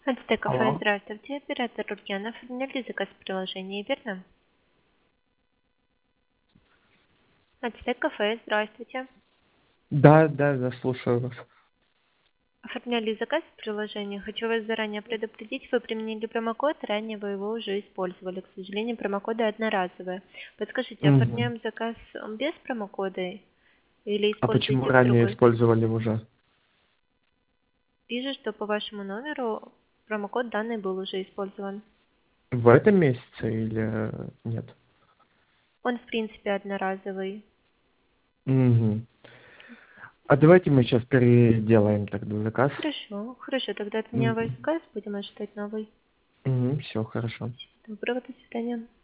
Ацтек кафе, Алло. здравствуйте. Оператор Рукьянов. Оформляли заказ в приложении, верно? Ацтек кафе, здравствуйте. Да, слушаю вас. Оформляли заказ в приложении. Хочу вас заранее предупредить, вы применили промокод, ранее вы его уже использовали. К сожалению, промокоды одноразовые. Подскажите, Мгм. оформляем заказ без промокода или А почему используете ранее другой? использовали уже? Вижу, что по вашему номеру промокод данный был уже использован. В этом месяце или нет? Он, в принципе, одноразовый. Мгм. А давайте мы сейчас переделаем тогда заказ. Хорошо, хорошо, тогда отменяю ваш заказ, будем ожидать новый. Все, хорошо. Доброго, до свидания.